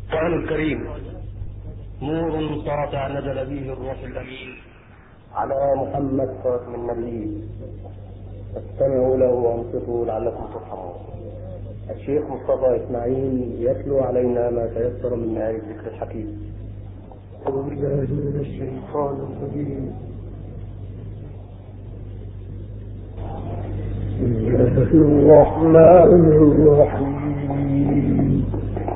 القرآن الكريم نور ساطع نزل به الروح الأمين على محمد خاتم النبيين، فاستمعوا له وانصتوا لعلكم ترحمون. الشيخ مصطفى إسماعيل يتلو علينا ما تيسر من آية الذكر الحكيم. أعوذ بالله من الشيطان الرجيم. بسم الله الرحمن الرحيم.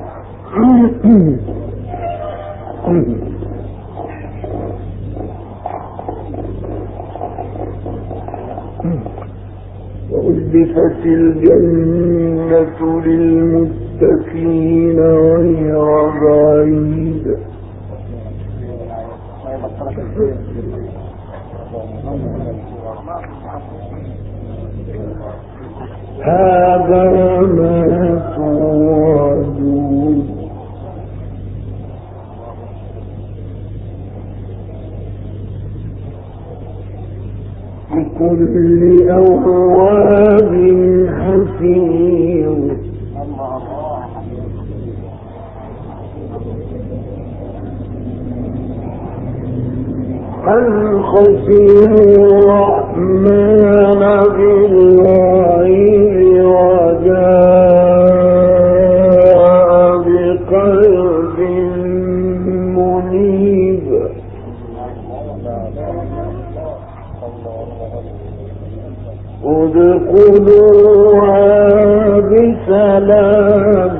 وأزلفت الجنة للمتقين غير بعيد. هذا ما توعدون. لكل أواب حفيظ. من خشي الرحمن بالغيب وجاء بقلب منيب. ادخلوها بسلام.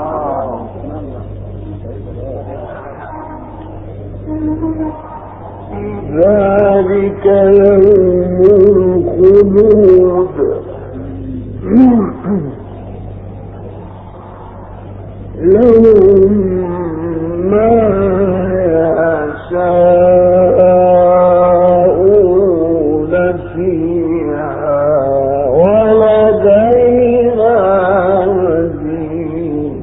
ذلك يوم الخلود. لهم ما يشاءون فيها ولدينا مزيد.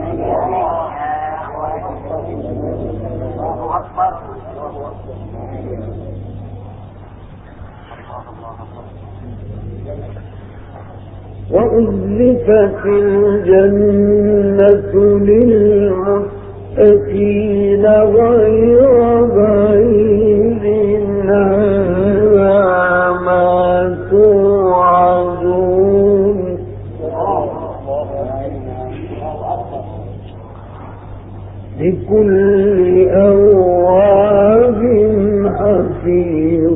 وأزلفت الجنة للمتقين غير بعيد. هذا ما توعدون. لكل أواب حفيظ.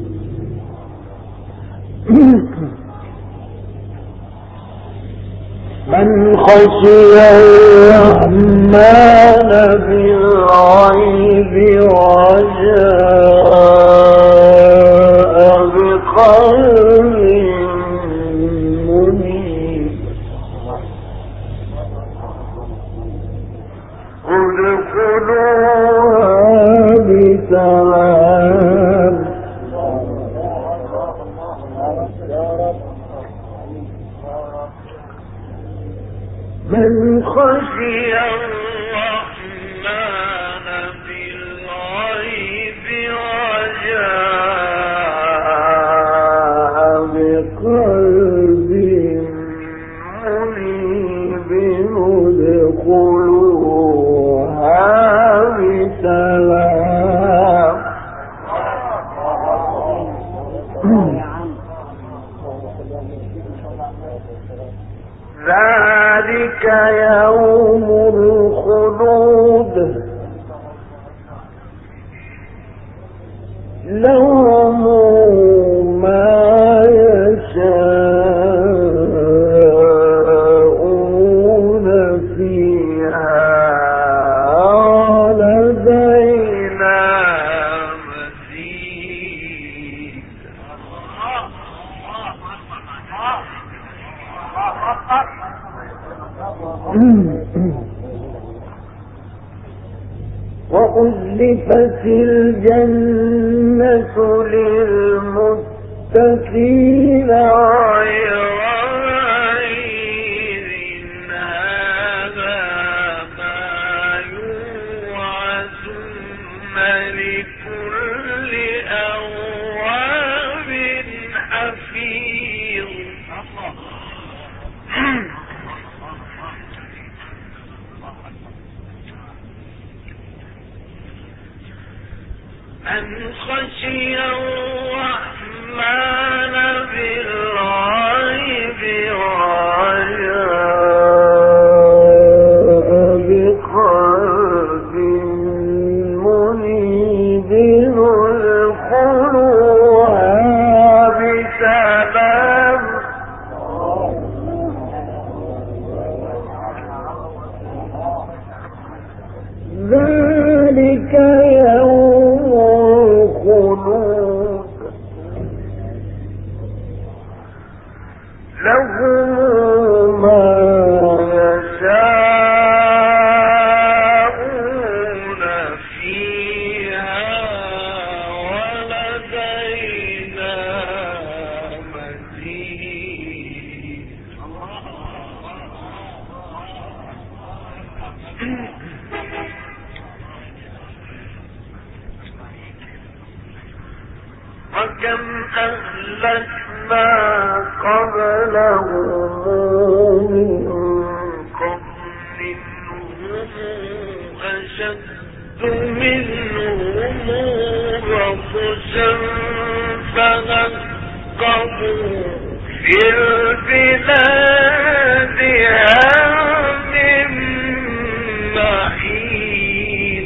من خشي الرحمن بالغيب وجاء بقلب منيب. ادخلوها بسلام. من خشي الرحمن بالغيب وجاء بقلب منيب. ادخلوها بسلام. ذلك يوم الخلود. لهم ما يشاءون فيها ولدينا مزيد. وأزلفت الجنة للمتقين غير بعيد. هذا ما يوعدون. لكل أواب حفيظ. من خشي الرحمن بالغيب وجاء بقلب منيب ادخلوها بسلام ذلك يوم الخلود لهم ما يشاءون فيها ولدينا مزيد. وكم أهلكنا قبلهم من قرن هم أشد منهم بطشا فنقبوا في البلاد هل من محيص.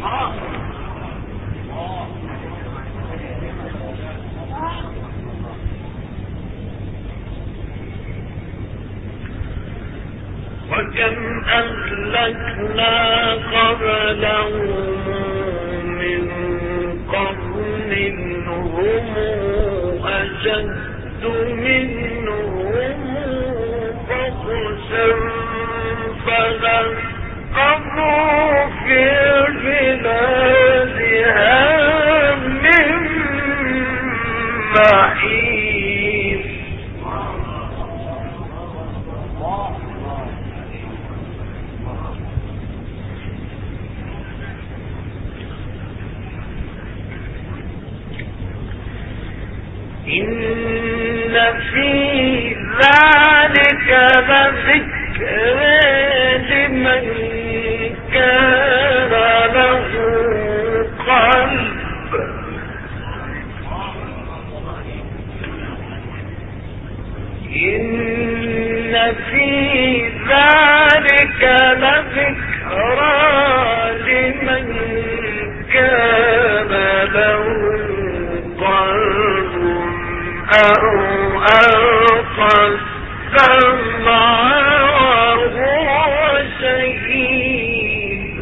وكم أهلكنا قبلهم من قرن هم أشد منهم بطشا فنقبوا في البلاد هل من محيص. إن في ذلك لذكر لمن كان له قلب. إن في ذلك لذكرى لمن كان له قلب أو ألقى السمع وهو شهيد.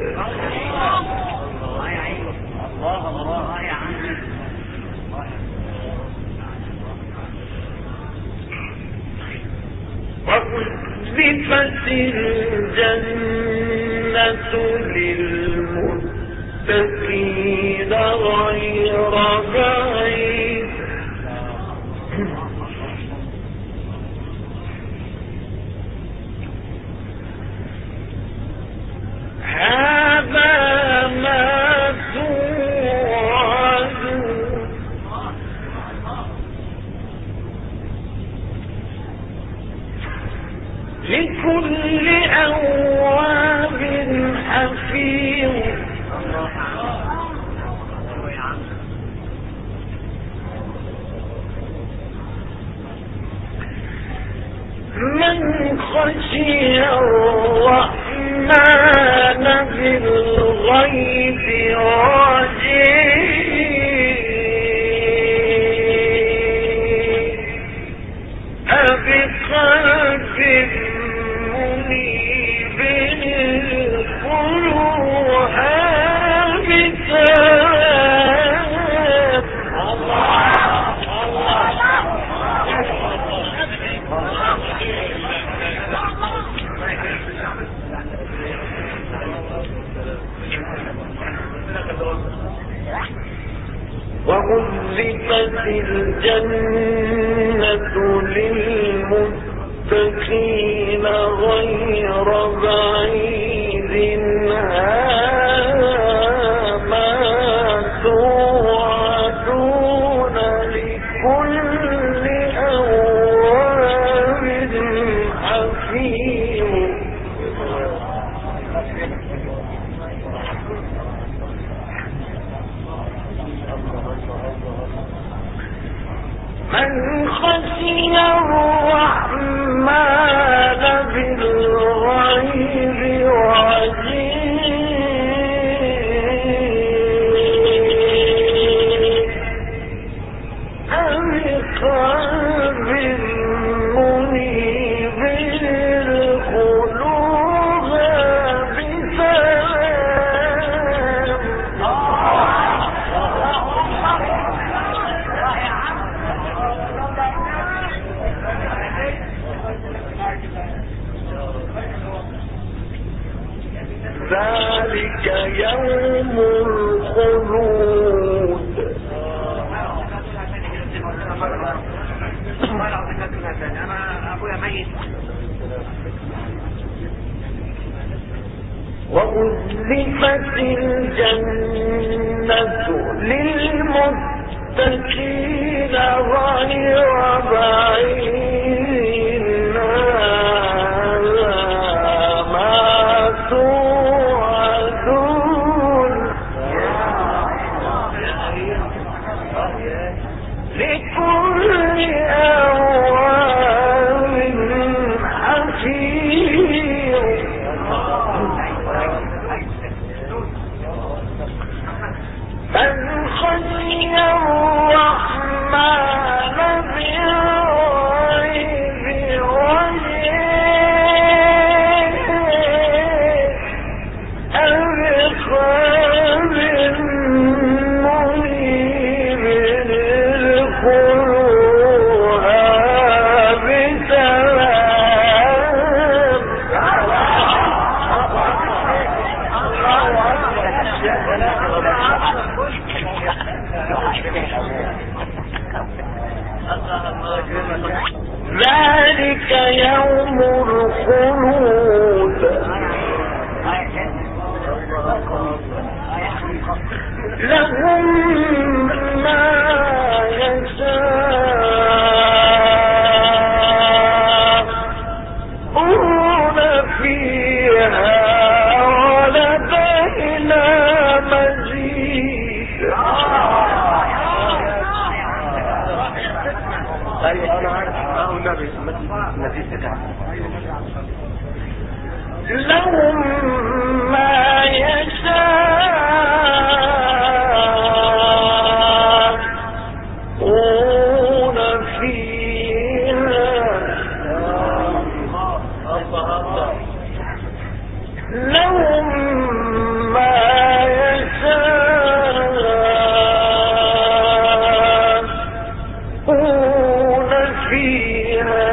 وأزلفت الجنة للمتقين غير بعيد. هذا ما توعدون لكل أواب حفيظ. من خشي الرحمن بالغيب وجاء بقلب منيب ادخلوها بسلام. وأزلفت الجنة للمتقين غير بعيد. هذا ما توعدون لكل أواب حفيظ. خشي الرحمن بالغيب بقلب منيب القلوب بسلام. ذلك يوم الخلود. وأزلفت الجنة للمتقين غير بعيد ما توعدون لكل أواب حفيظ. من خشي الرحمن بالغيب بقلب منيب ادخلوها بسلام. ذلك يوم الخلود. لهم ما يشاءون فيها ولدينا مزيد. لهم ما يشاءون فيها لهم ما يشاءون فيها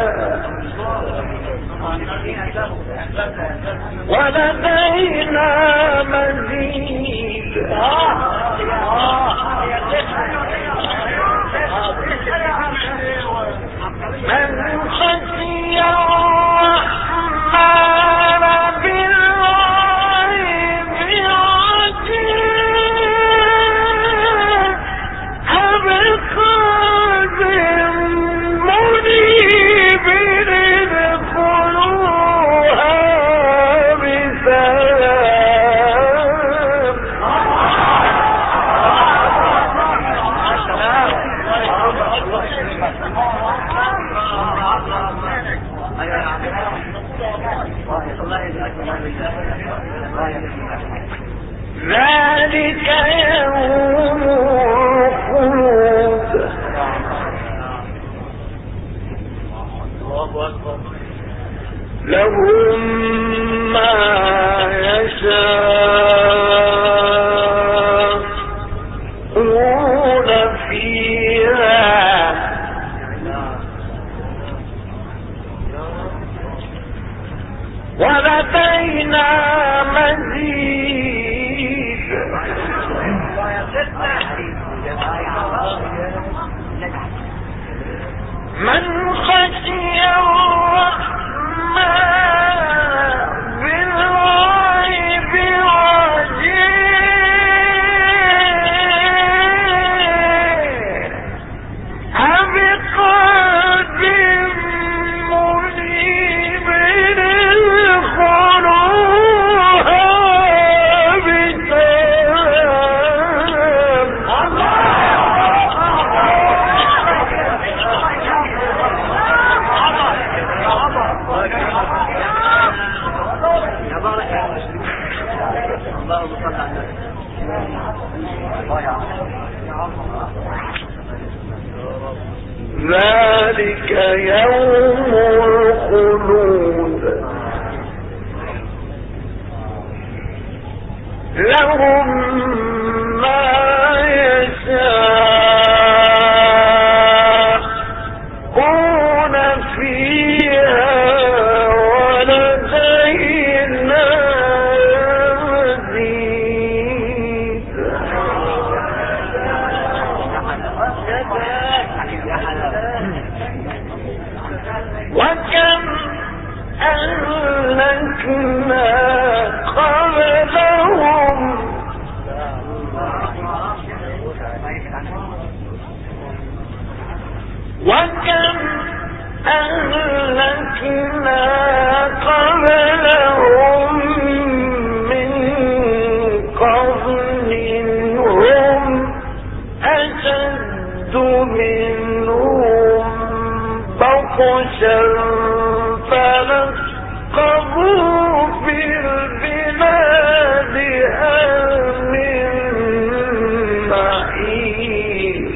ولدينا مزيد. من خشي الرحمن بالغيب بقلب منيب ادخلوها بسلام. ذلك يوم الخلود. لهم ما يشاءون فيها ولدينا مزيد. من خشي الرحمن بالغيب ذلك يوم الخلود لهم ما يشاءون فيها ولدينا مزيد وكم أهلكنا قبلهم وكم أهلكنا قبلهم من قرن هم أشد منهم بطشا فنقبوا في البلاد هل من محيص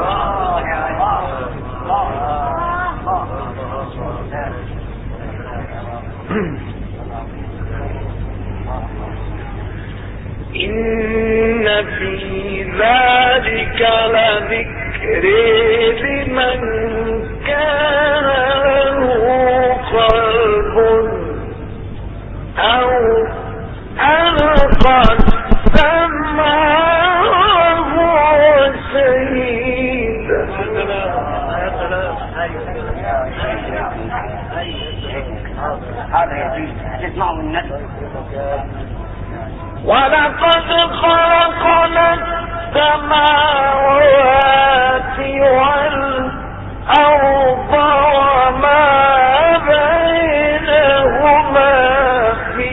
إن في ذلك لذكر لمن كان له قلب أو ألقى السمع وهو شهيد هذا يجوز تسمعوا الناس. ولقد خلقنا السماوات والأرض وما بينهما في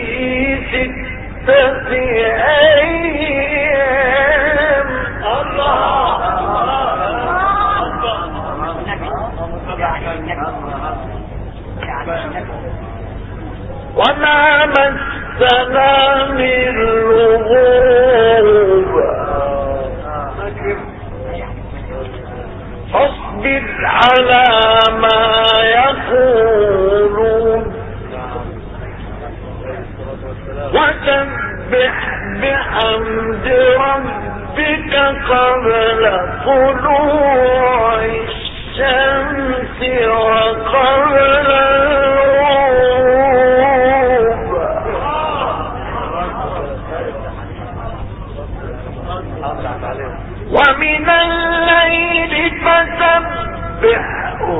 6 أيام. وما مسنا من لغوب فاصبر على ما يقولون وسبح بحمد ربك قبل طلوع الشمس وقبل الغروب ومن الليل فسبحه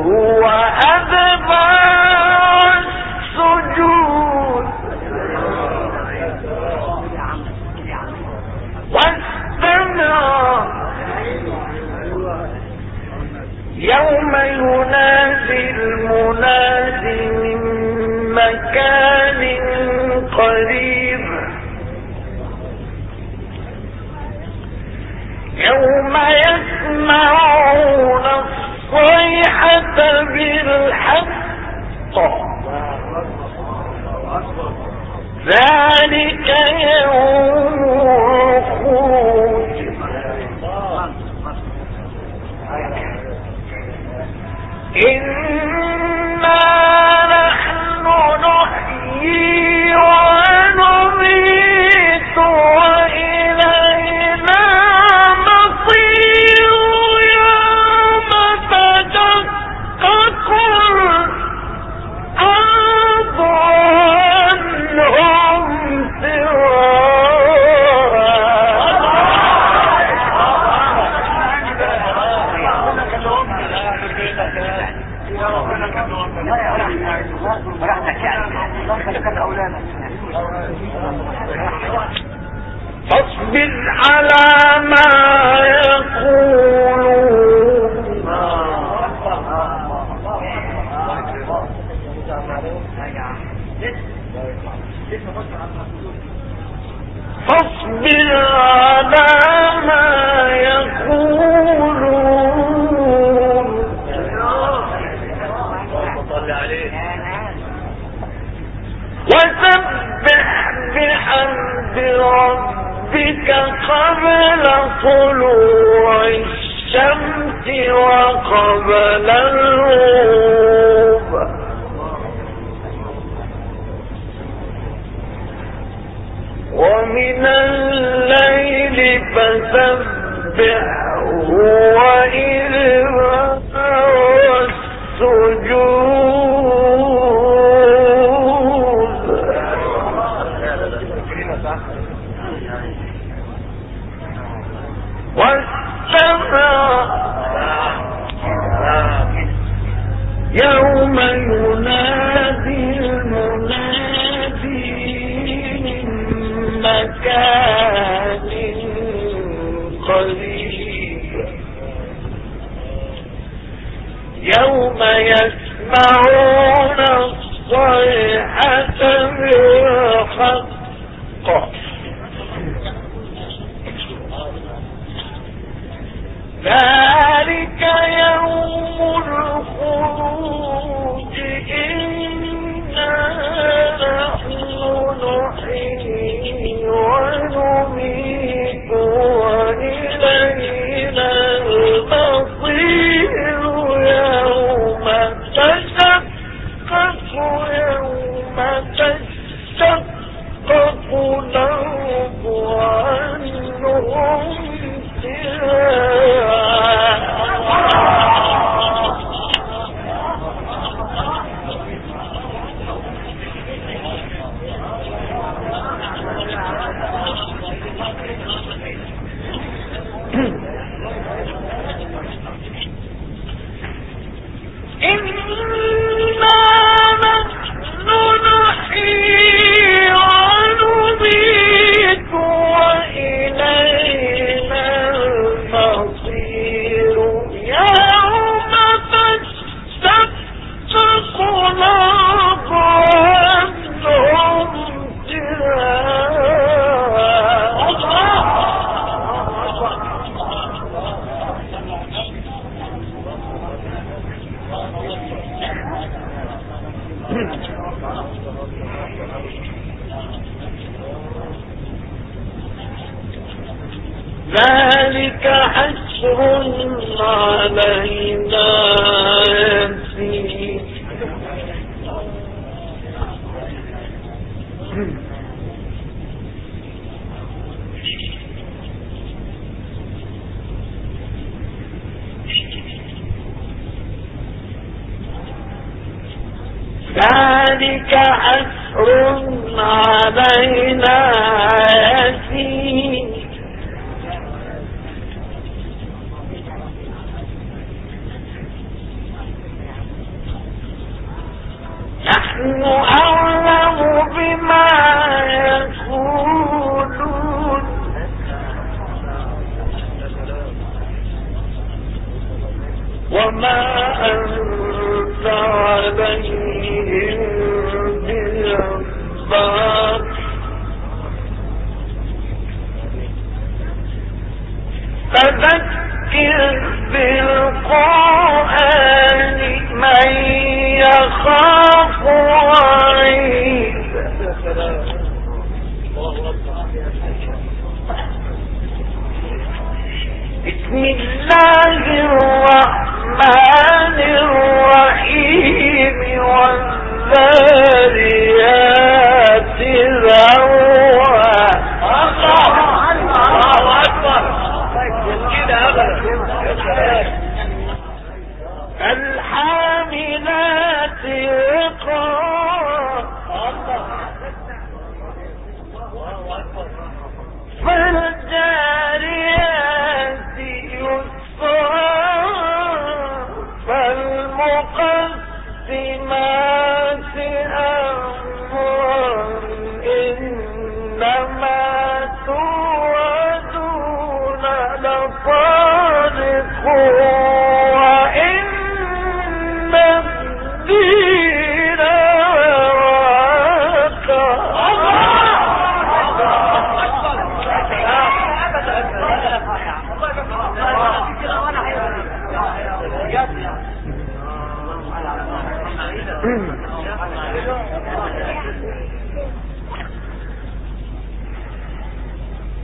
وأدبار السجود واستمع يوم ينادي المنادي من مكان قريب يوم يسمعون الصيحة بالحق ذلك يوم الخروج إنا نحن نحيي ونميت وإلينا مصير يوم تشقق الأرض عنهم فاصبر على ما يقولون فاصبر على ما يقولون وسبح بحمد ربك ربك قبل طلوع الشمس وقبل الغروب ومن الليل فسبحه وإدبار السجود والسماء يوم ينادي المنادي من مكان قريب يوم يسمعون الصيحة بالحق ذلك يوم الخروج إنا نحن نحيي ونميت وإلينا المصير يوم تشقق الأرض عنهم ذلك حشر علينا يسير ذلك حشر علينا يسير نحن أعلم بما يقولون وما أنت عليهم بجبار فذكر بالقرآن من يخاف وعيد بسم الله الرحمن الرحيم والذاريات ذروا الله أكبر الحاملات وقرا فالجاريات يسرا فالمقسمات أمرا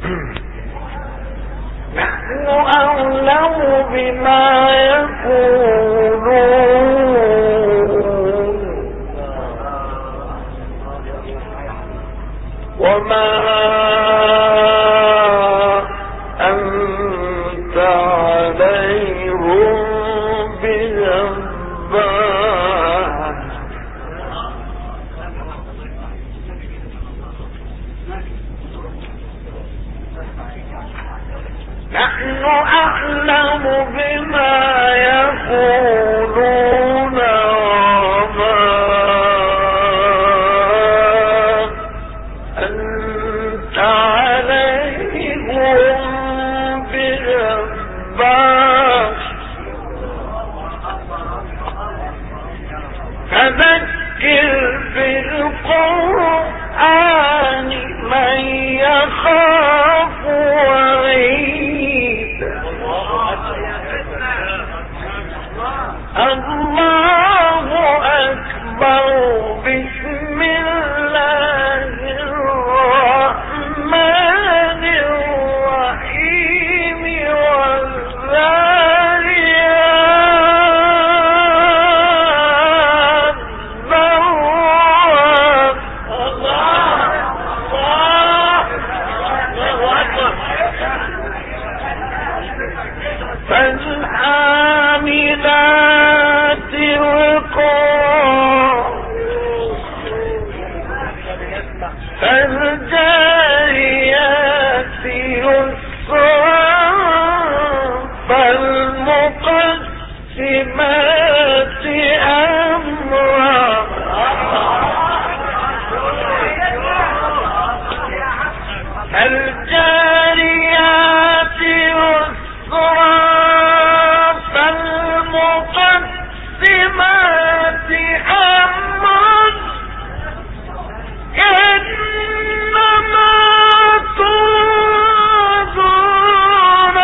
نحن أعلم بما يقولون وما أنت عليهم بجبار. نحن أعلم بما يقولون وما أنت عليهم بجبار. فذكر بالقرآن من يخاف وعيد. الله أكبر. بسم الله الرحمن الرحيم. والذاريات ذروا. فالحاملات وقرا. فالجاريات يسرا. فالمقسمات أمرا. فالجاريات يسرا. فالمقسمات أمرا. إنما توعدون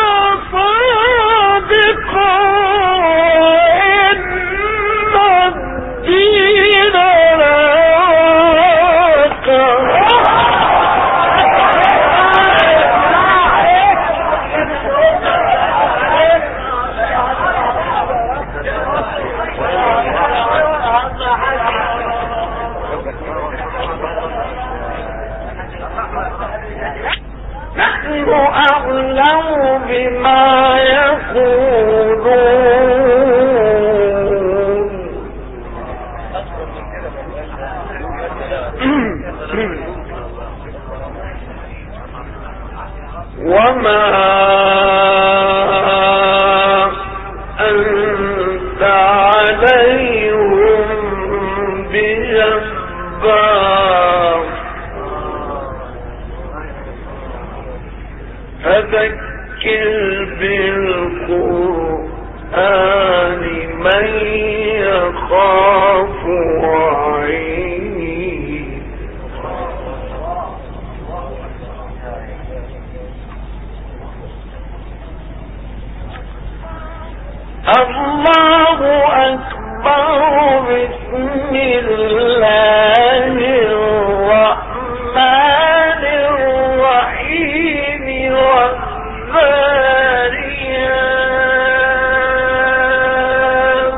صادق. إن الدين لواقع. نحن أعلم بما يقولون وما أنت عليهم بجبار. فذكر بالقرآن من يخاف وعيد. الله أكبر. بسم الله الرحمن الرحيم. والذاريات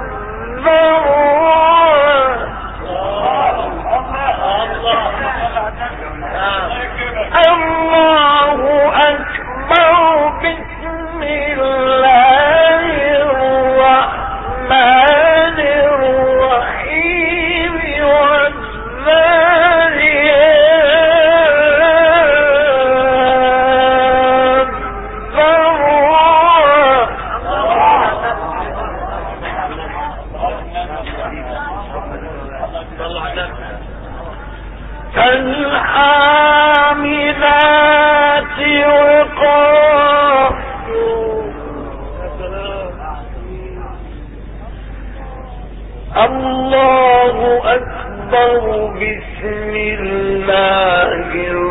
ذروا. الله أكبر. بسم الله الرحمن الرحيم. والذاريات ذروا. فالحاملات وقرا. الله أكبر. بسم الله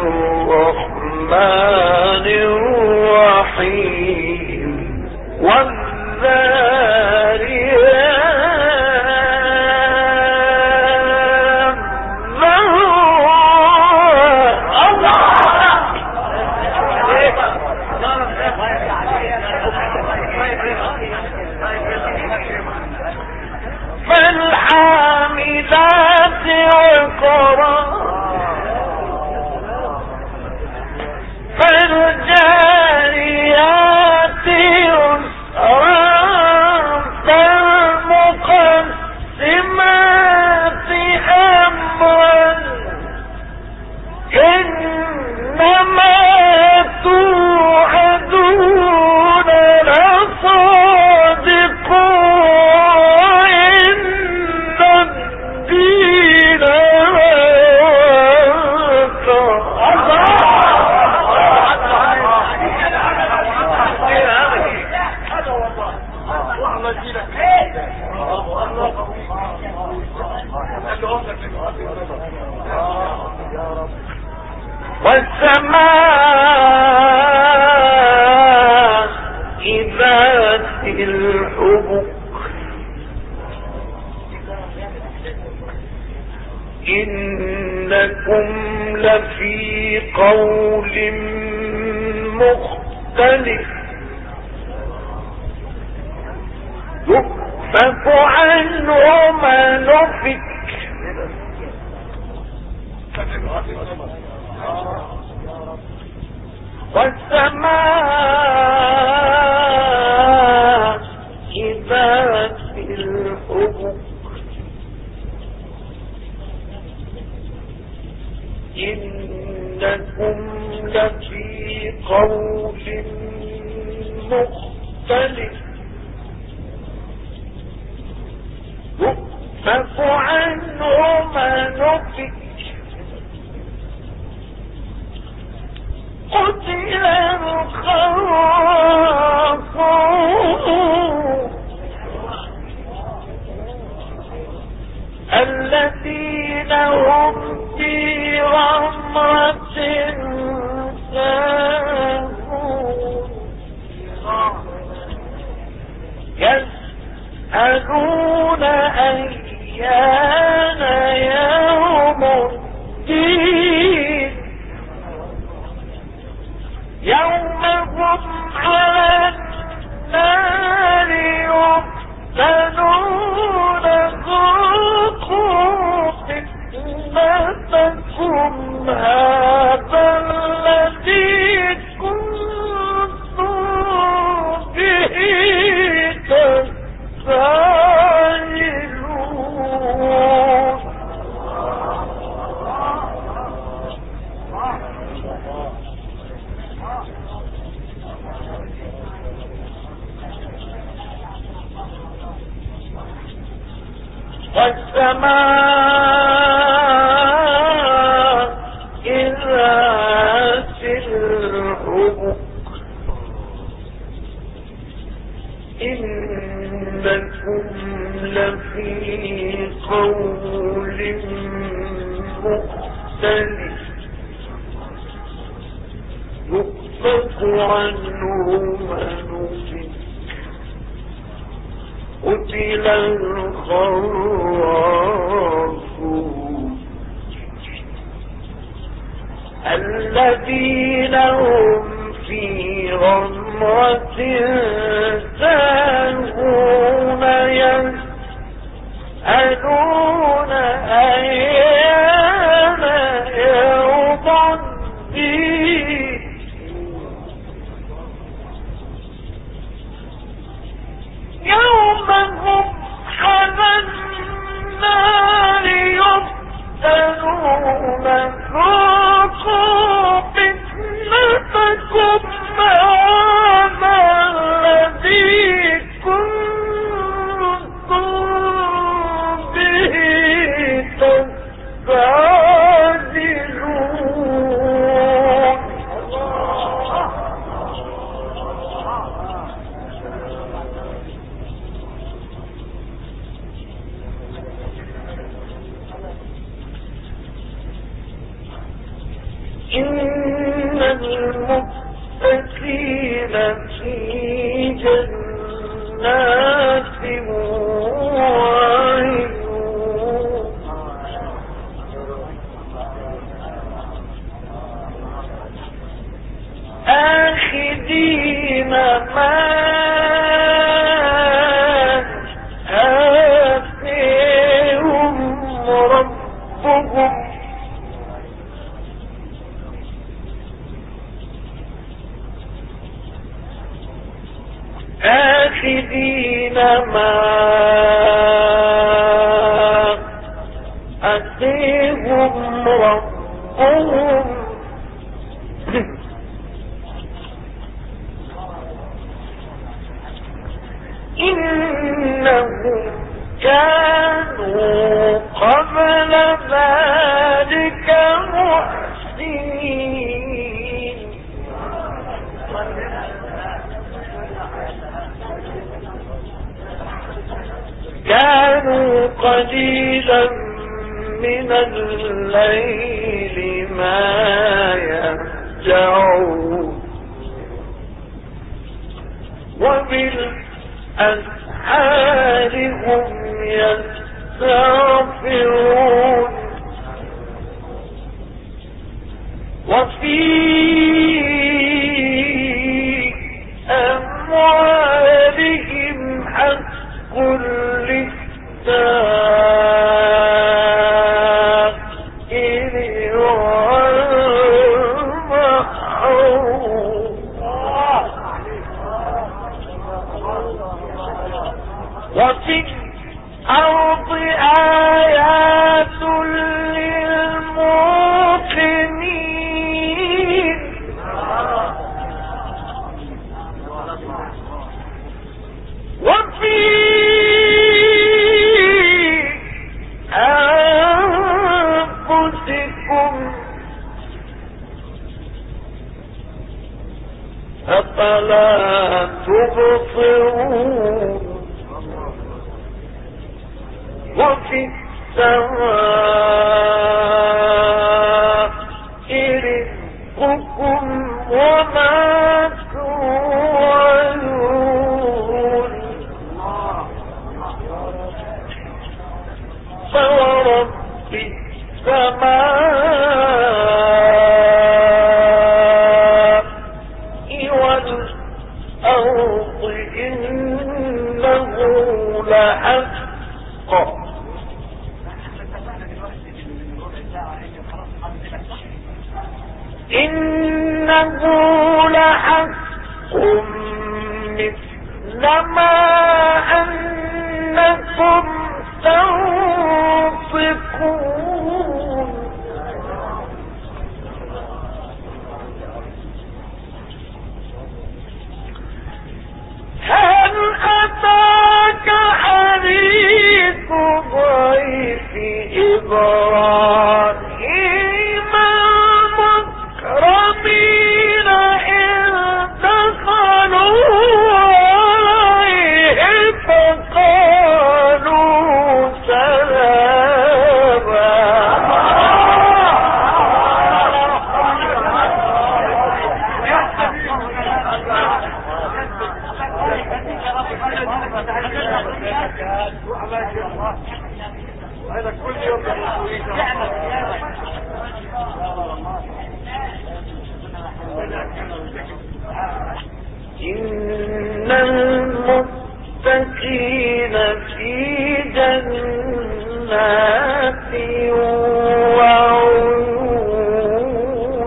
الرحمن الرحيم. والذاريات ذروا. ذات الحبك إنكم لفي قول مختلف يؤفك عنه من أفك والسماء ذات الحبك إنكم لفي قول مختلف يؤفك عنه من أفك قتل الخراصون الذين هم في غمرة ساهون يسألون أيان يوم الدين يوم هم على النار يفتنون ذوقوا فتنتكم هذا الذي كنتم به تستعجلون والسماء ذات الحبك إنكم لفي قول مختلف يؤفك عنه من أفك قتل الخراصون الذين هم في غمرة ساهون يسألون أيان يوم الدين يوم هم على النار يفتنون ذوقوا فتنتكم هذا الذي كنتم به تستعجلون إن المتقين في جنات وعيون آخذين ما آتيهم ربهم آخذين ما آتيهم ربهم إنهم كانوا قبل ذلك محسنين كانوا قليلا من الليل ما يهجعون وبالأسحار هم يستغفرون وفي أموالهم حق للسائل والمحروم وفي الأرض آيات للموقنين وفي أنفسكم أفلا تبصرون وفي السماء رزقكم وما توعدون فورب السماء والأرض إنه لحق إنه لحق مثل ما أنكم تنطقون هل أتاك حديث ضيف إبراهيم المكرمين إذ دخلوا عليه فقالوا سلاما إن المتقين في جنات وعيون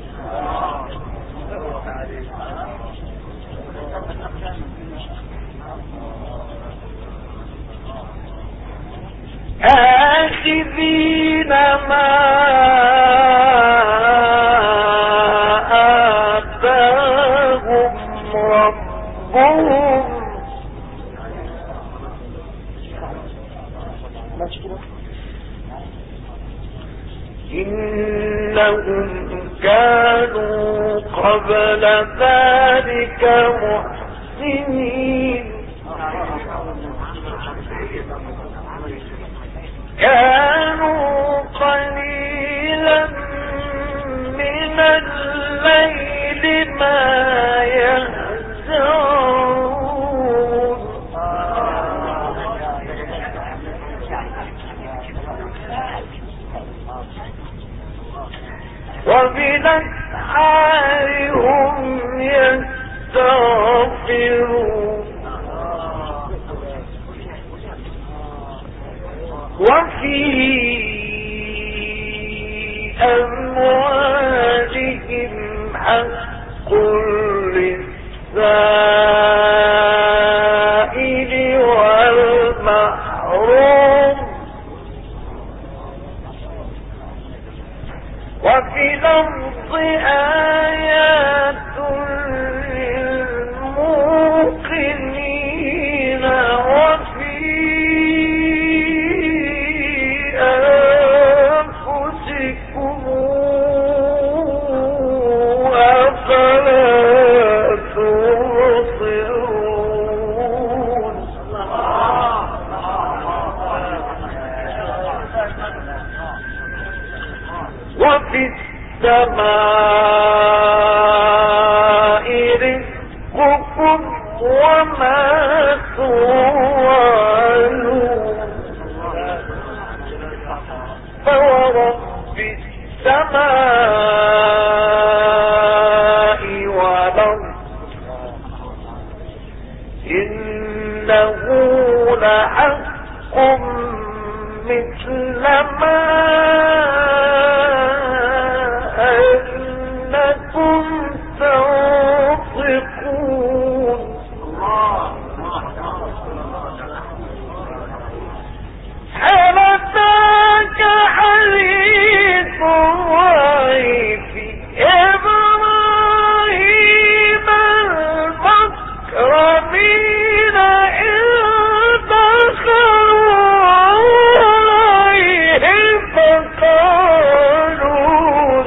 آخذين ما آتاهم ربهم إنهم كانوا قبل ذلك محسنين كانوا قليلا من الليل ما يهجعون وبالأسحار هم يستغفرون وفي أموالهم حق للسائل والمحروم وفي الأرض آيات للموقنين وفي أنفسكم أفلا تبصرون وما توعدون فورب السماء والأرض إنه لحق مثل ما أنكم تنطقون هل أتاك حديث ضيف إبراهيم المكرمين إذ دخلوا عليه فقالوا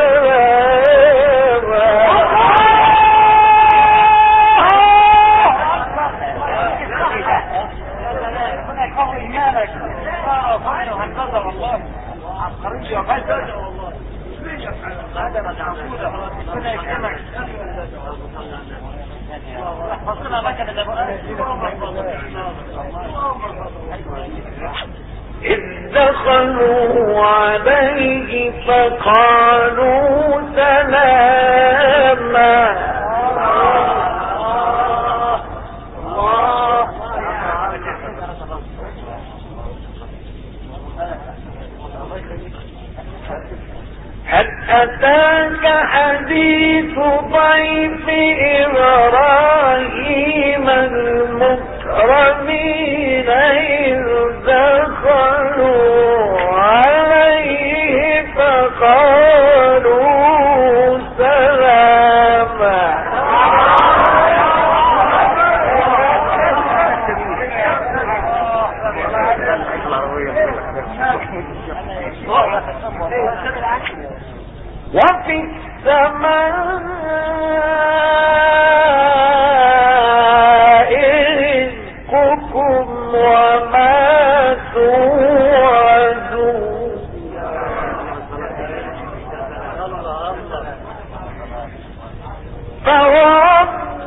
إذ دخلوا عليه فقالوا سلاما هل أتاك حديث ضيف إبراهيم المكرمين إذ دخلوا عليه فقالوا سلاما وفي السماء رزقكم وما توعدون فورب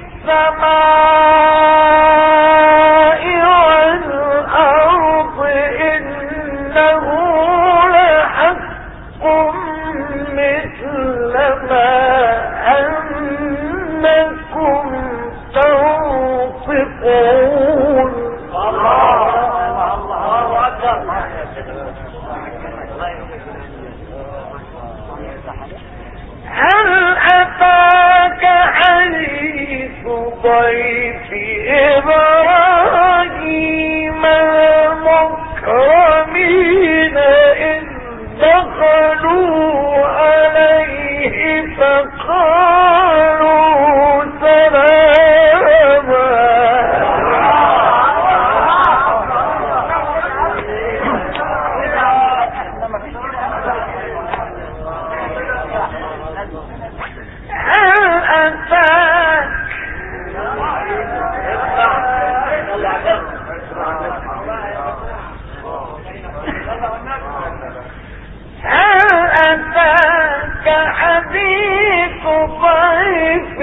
السماء والأرض إنه لحق مثل ما أنكم تنطقون هل أتاك حديث ضيف إبراهيم المكرمين إذ دخلوا عليه فقالوا سلاما هل أتاك حديث ضيف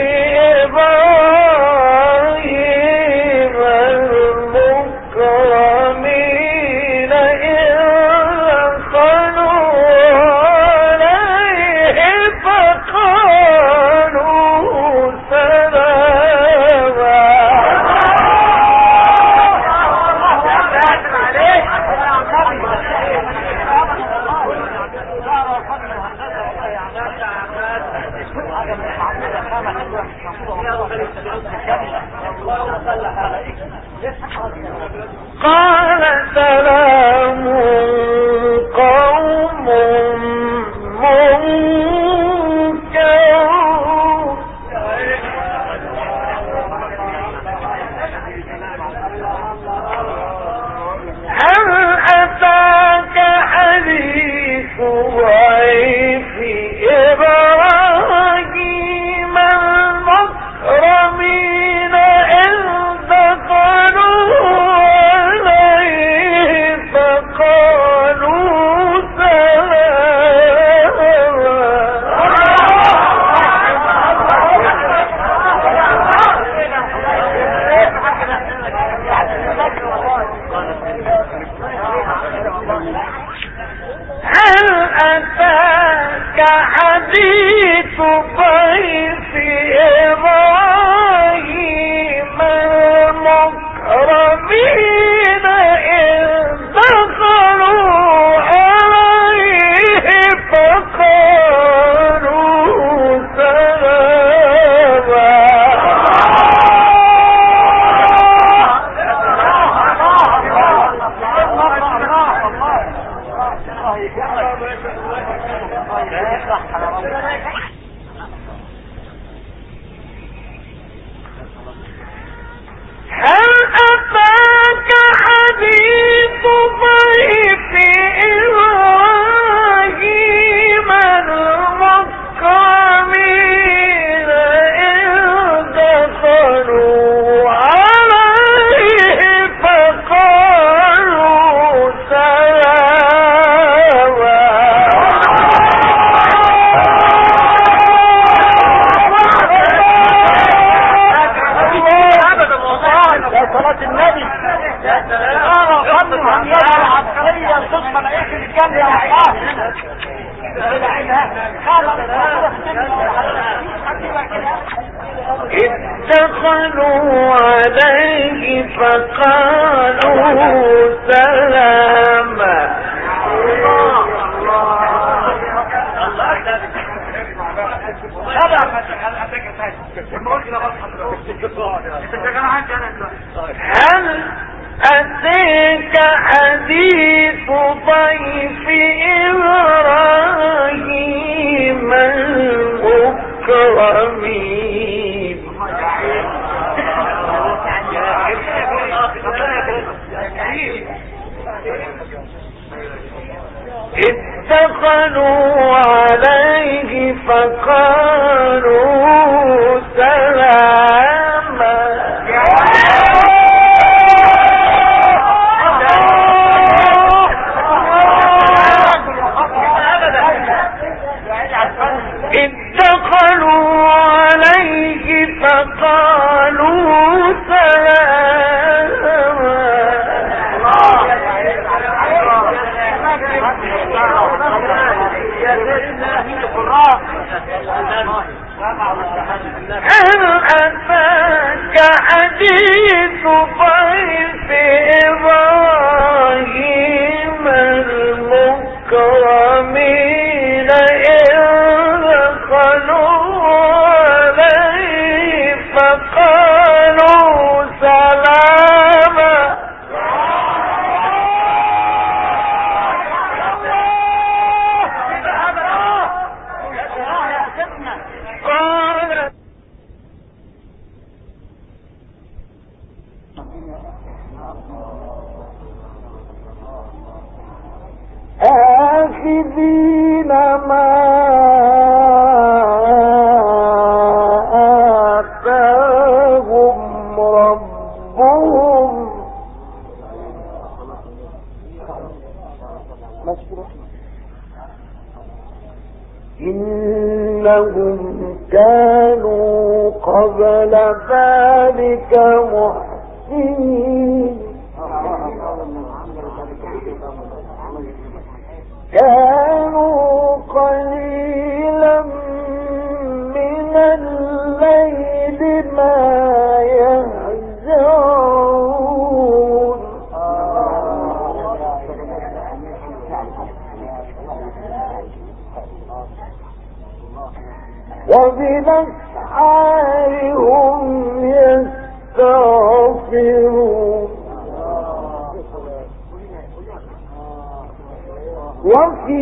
إبراهيم المكرمين إذ دخلوا عليه فقالوا سلاما قال سلام قوم منكرون هل أتاك حديث ضيف إبراهيم المكرمين إذ دخلوا عليه دخلوا عليه فقالوا سلاما هل أتيك حديث ضيف إبراهيم المكرمين إذ دخلوا عليه فقالوا سلاما إذ دخلوا عليه فقالوا سلاما هل أتاك حديث ضيف إبراهيم المكرمين إذ دخلوا عليه فقالوا سلاما آخذين ما آتاهم ربهم إنهم كانوا قبل ذلك محسنين كانوا قليلا من الليل ما يهجعون وبالأسحار هم يستغفرون وفي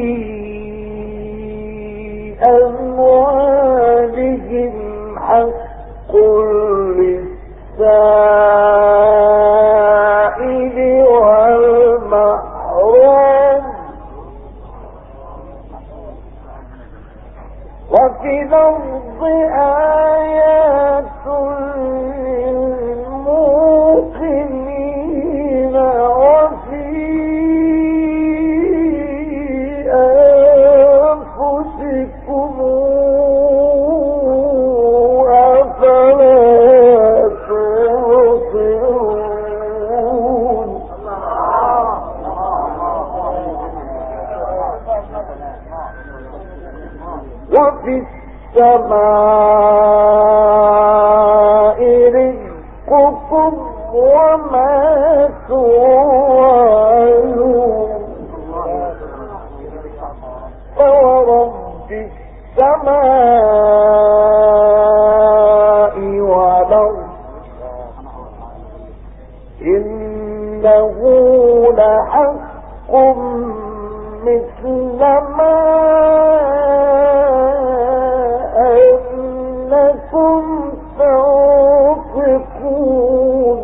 أموالهم حق للسائل والمحروم وفي الأرض آيات للموقنين وفي أنفسكم أفلا تبصرون وفي السماء رزقكم وما توعدون فورب السماء والأرض إنه لحق مثل ما أنكم تنطقون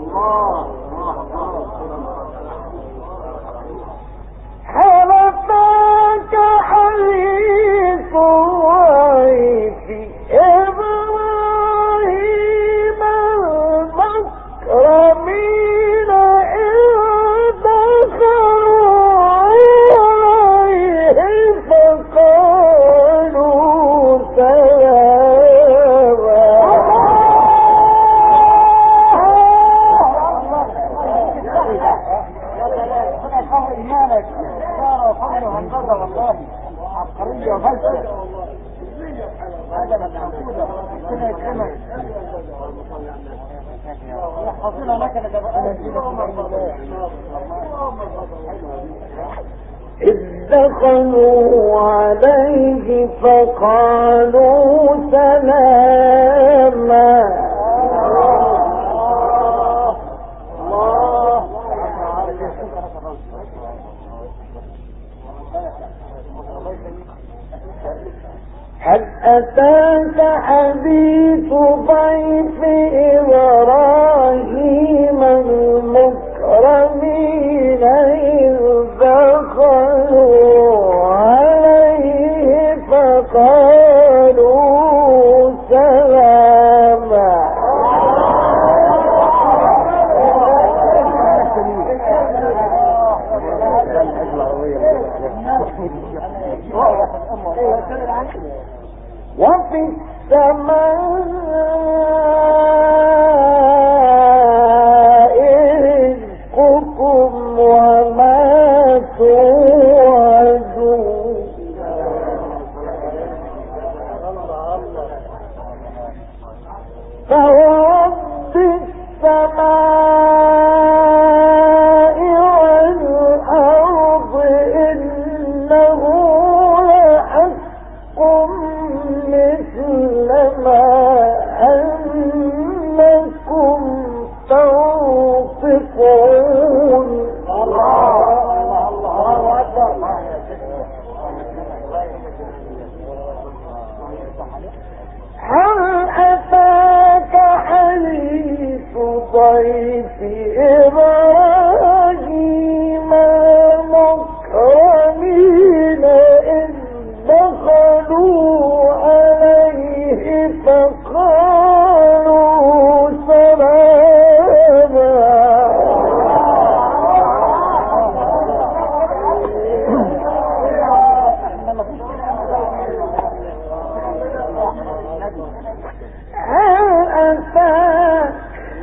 هل أتاك حديث ضيف إبراهيم المكرمين إذ دخلوا عليه فقالوا سلاما إذ دخلوا عليه فقالوا سلاما هل أتاك حديث ضيف إبراهيم المكرمين إذ دخلوا عليه فقالوا سلاما وفي السماء رزقكم وما توعدون فورب السماء والأرض إنه لحق مثل ما أنكم تنطقون هل أتاك حديث ضيف إبراهيم المكرمين إذ دخلوا عليه فقالوا سلاما هل أتاك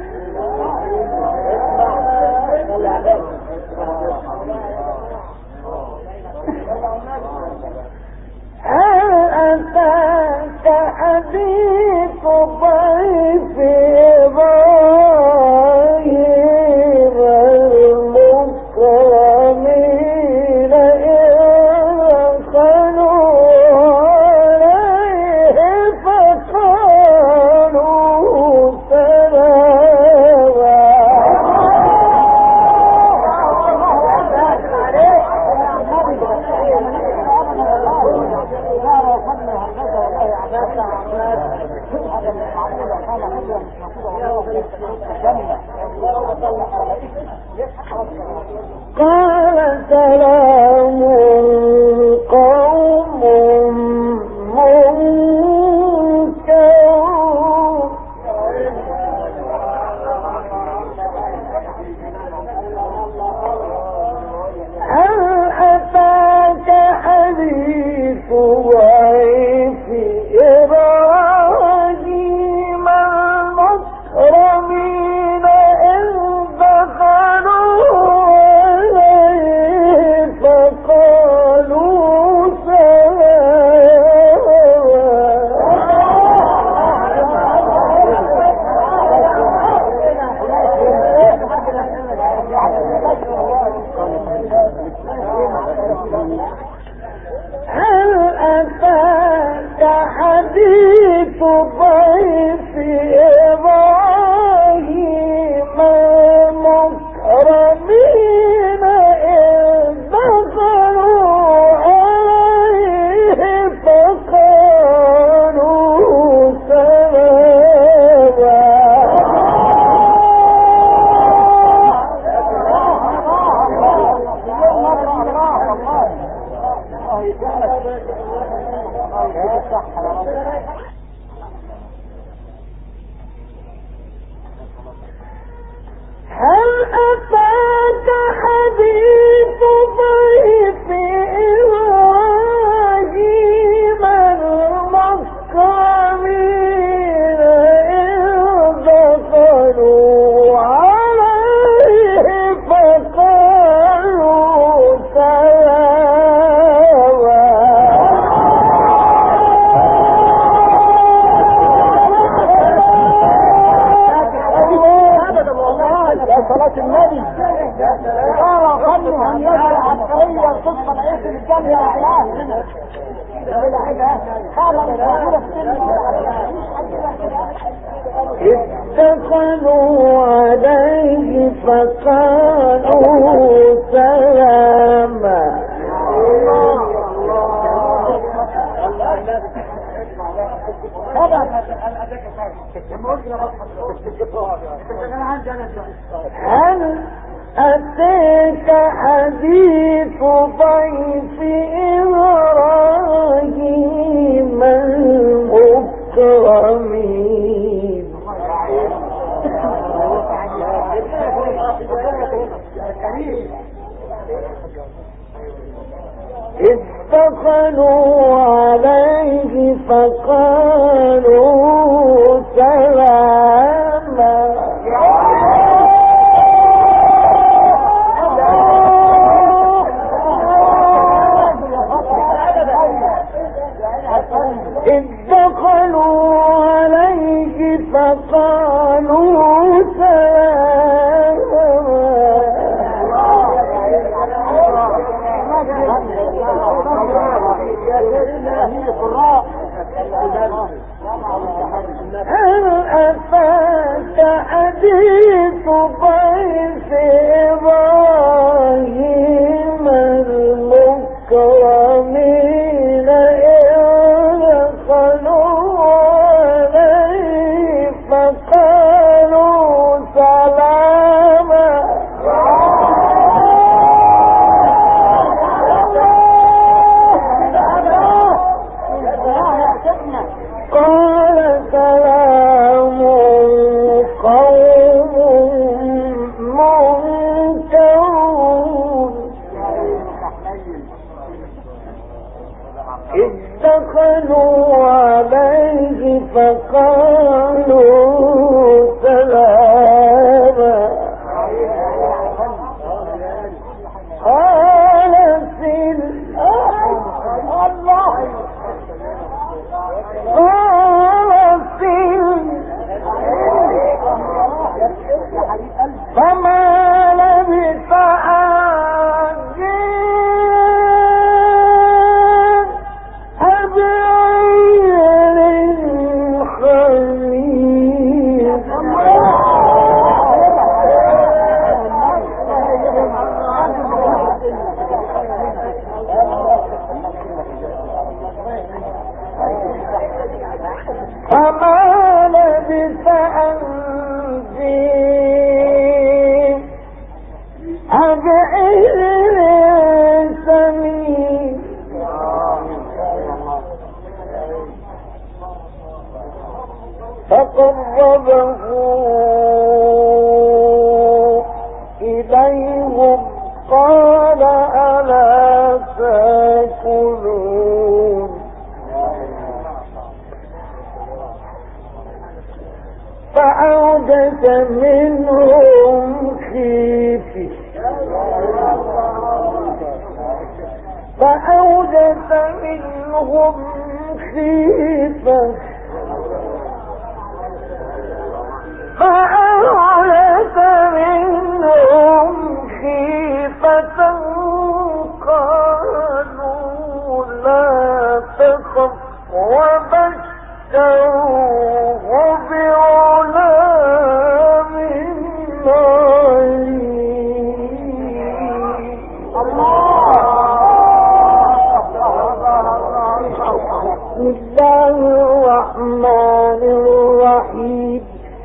حديث ضيف إبراهيم المكرمين إذ دخلوا عليه فقالوا سلاما قال سلام قوم منكرون هل أتاك حديث ضيف إبراهيم المكرمين إذ دخلوا عليه فقالوا هل أتاك حديث ضيف إبراهيم المكرمين إذ دخلوا عليه فقالوا سلاما دخلوا عليه فقالوا سلاما هل أتاك حديث ضيف إبراهيم المكرمين إذ دخلوا عليه فقالوا سلاما إذ دخلوا عليه فقالوا هل أتاك حديث ضيف إبراهيم المكرمين إذ دخلوا عليه فقالوا سلاما قال سلام قوم منكرون إذ دخلوا عليه فقالوا سلاما قال فما لبث أن جاء بعير خميس فما لبث أن جاء بعير سمين فقربه إليهم قال ألا تأكلون فأوجس منهم خيفة قالوا لا تخف وبشروه بغلام عليم بسم الله الرحمن الرحيم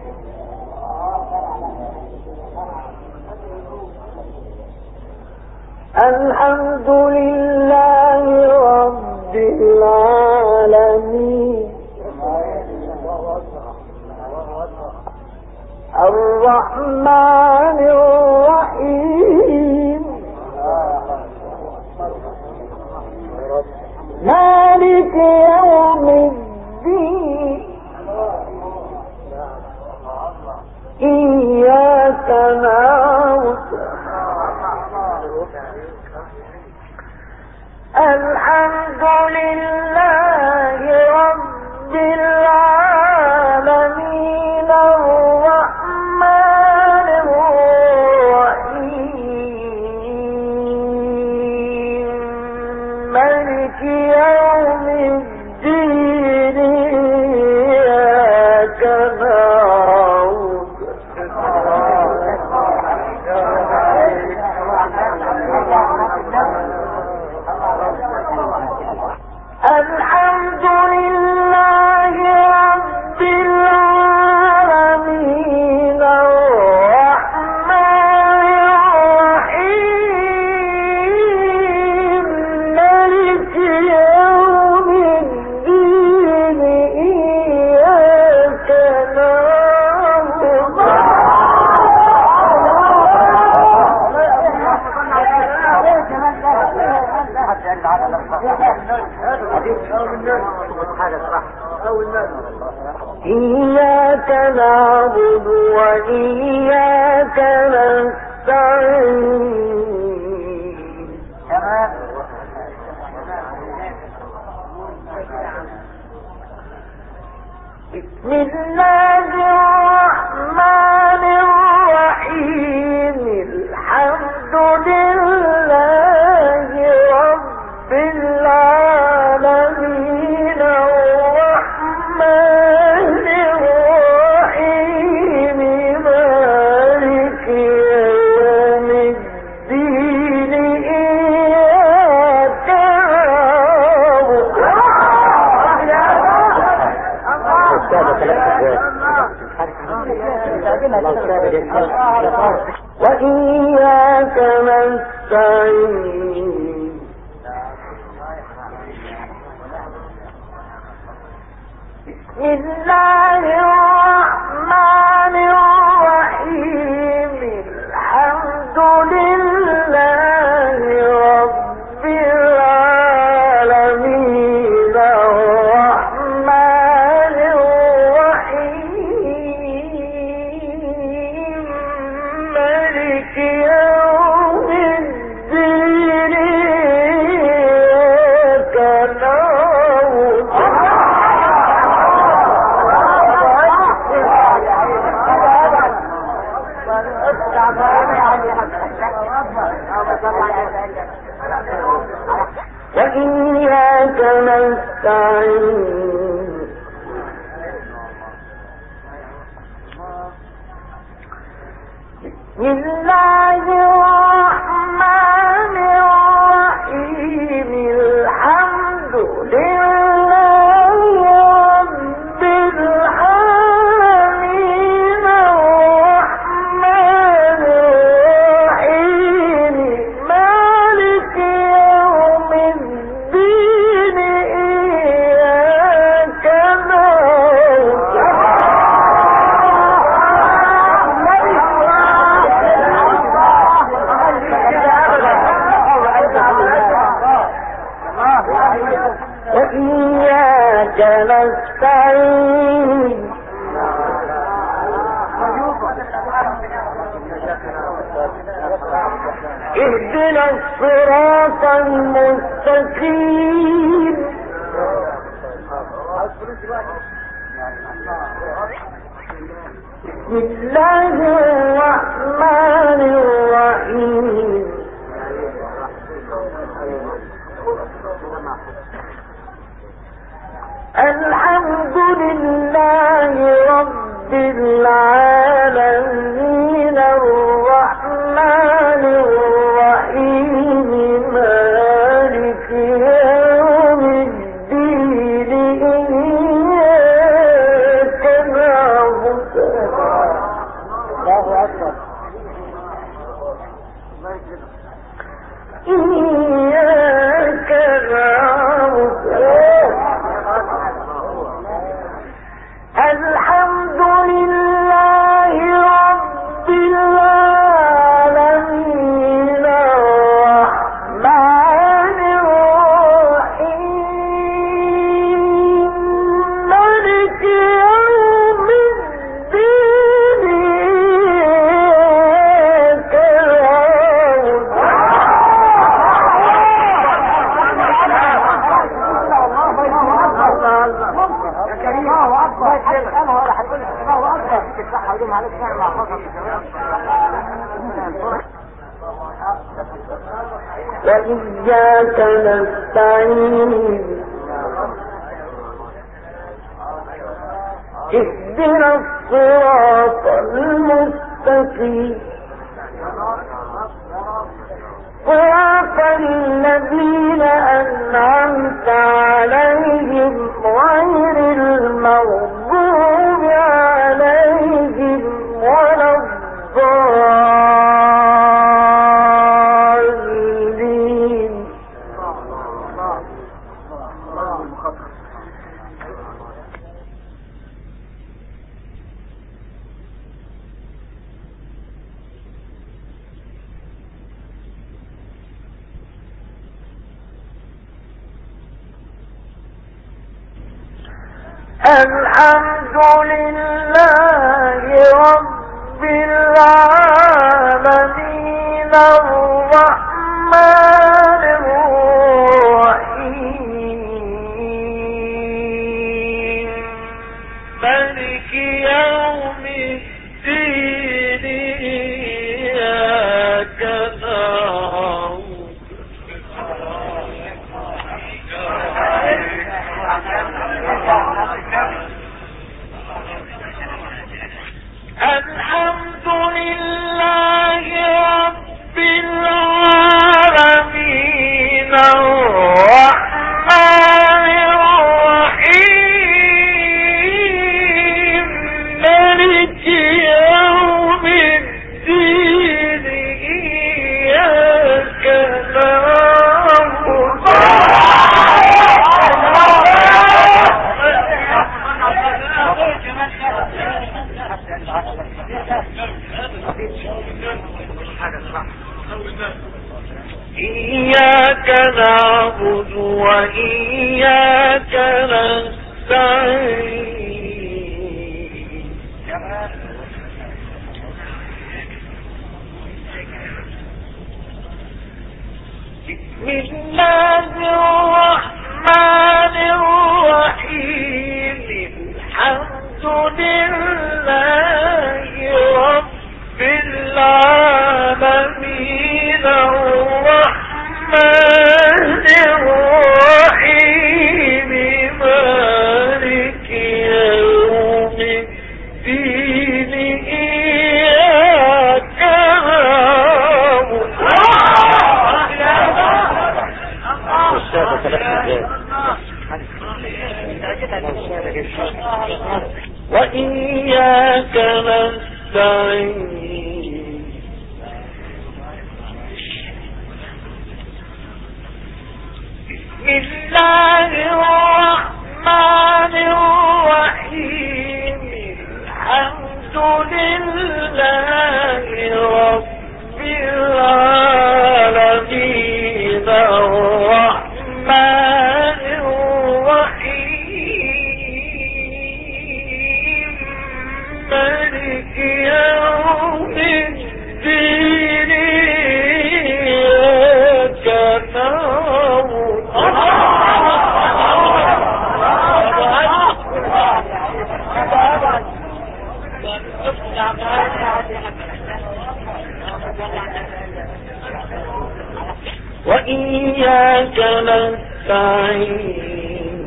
الحمد لله رب العالمين الرحمن الرحيم مالك يوم الدين إياك نعبد الحمد لله رب العالمين الرحمن الرحيم مالك يوم الدين إياك نعبد إياك نعبد وإياك نستعين. بسم الله الرحمن الرحيم. الحمد لله رب العالمين الرحمن الرحيم مالك يوم الدين إياك وإياك نستعين. بسم الله الرحمن الرحيم. الحمد لله رب العالمين الرحمن الرحيم مالك يوم الدين إياك نعبد وإياك نستعين. بسم الله الرحمن الرحيم. الحمد لله رب العالمين الرحمن الرحيم مالك يوم الدين إياك نعبد وإياك نستعين. اهدنا الصراط المستقيم. بسم الله الرحمن الرحيم. الحمد لله رب العالمين الرحمن الرحيم مالك يوم الدين إياك نعبد. الله أكبر. إياك نعبد. الحمد لله رب العالمين الرحمن الرحيم مالك يوم الدين إياك وإياك نستعين. اهدنا الصراط المستقيم صراط الذين أنعمت عليهم غير المغضوب عليهم ولا الضالين. الحمد لله رب العالمين الرحمن الرحيم مالك يوم الدين إياك الحمد لله رب العالمين الرحمن الرحيم مالك يوم الدين إياك إياك نعبد وإياك نستعين بسم الله الرحمن الرحيم الحمد لله رب العالمين الرحمن الرحيم مالك يوم الدين إياك وإياك نستعين بسم الله الرحمن الرحيم الحمد لله رب العالمين الرحمن الرحيم مالك يوم الدين إياك وإياك نستعين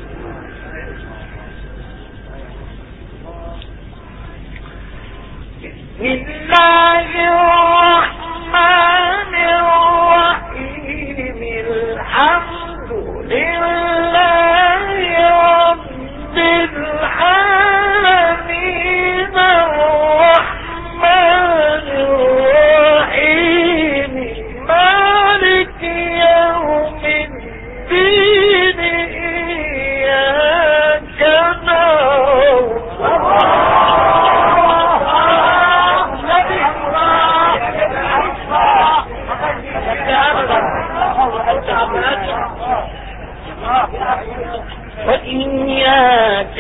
بسم الله الرحمن الرحيم الحمد لله رب العالمين الرحمن الرحيم مالك يوم الدين إياك وإياك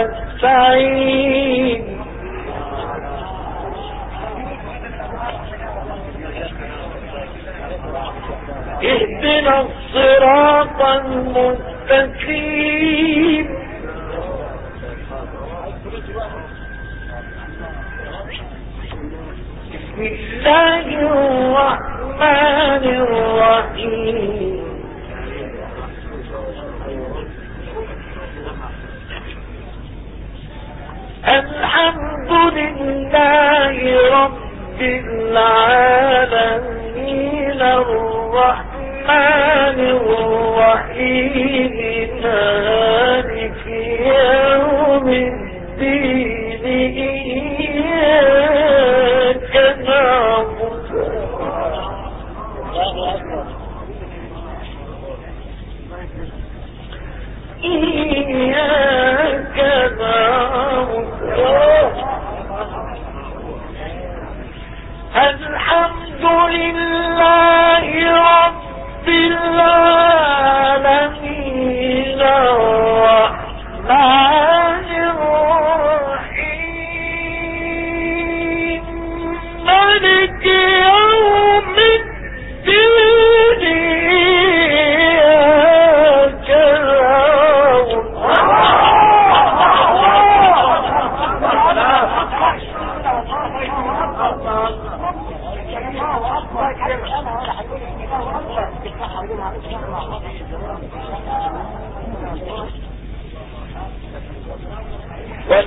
نستعين اهدنا الصراط المستقيم بسم الله الرحمن الرحيم الحمد لله رب العالمين الرحمن الرحيم مالك يوم الدين إياك نعبد إياك نعبد الحمد لله رب العالمين الرحمن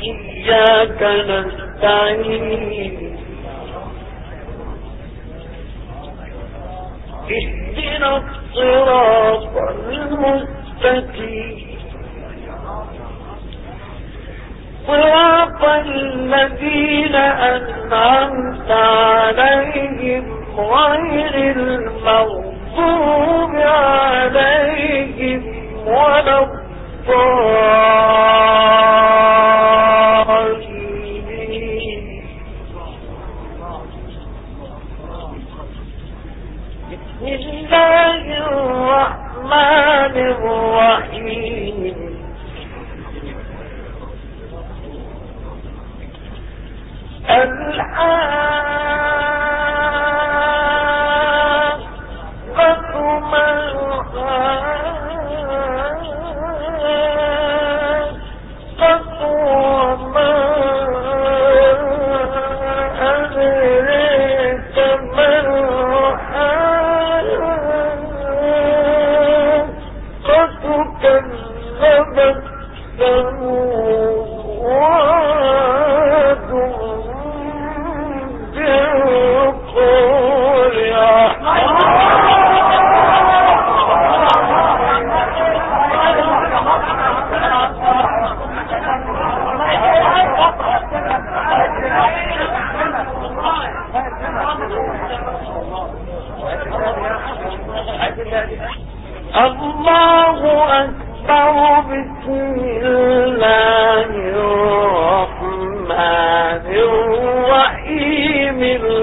وإياك نستعين اهدنا الصراط المستقيم صراط الذين أنعمت عليهم غير المغضوب عليهم ولا الضالين. بسم الله الرحمن الرحيم الحاقة ما الحاقة وما أدريك ما الحاقة كذبت ثمود وعاد الله أكبر. بسم الله الرحمن الرحيم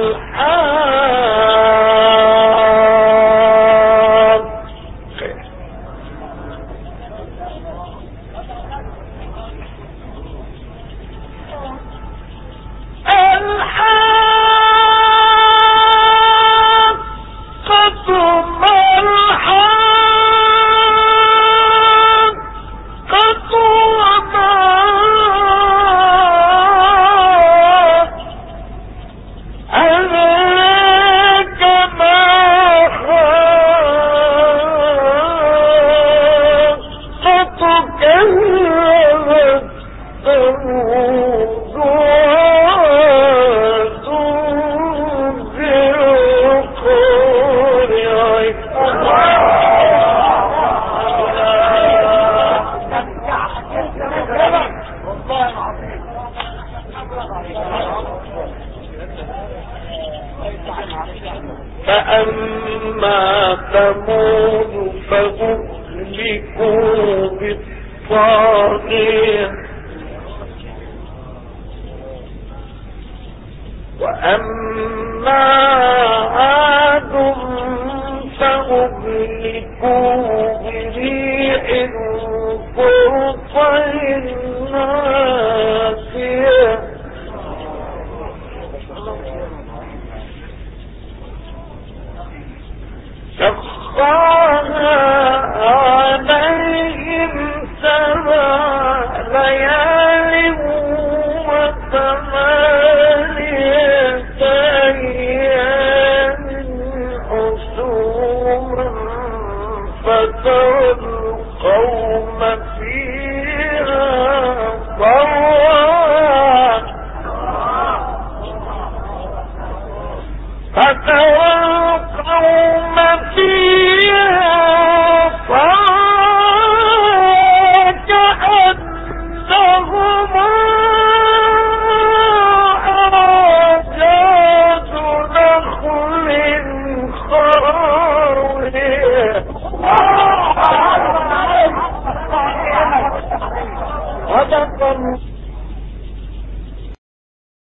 فأما ثمود فأهلكوا بالطاغية وأما عاد فأهلكوا بريح صرصر عاتية سخرها عليهم 7 ليال و8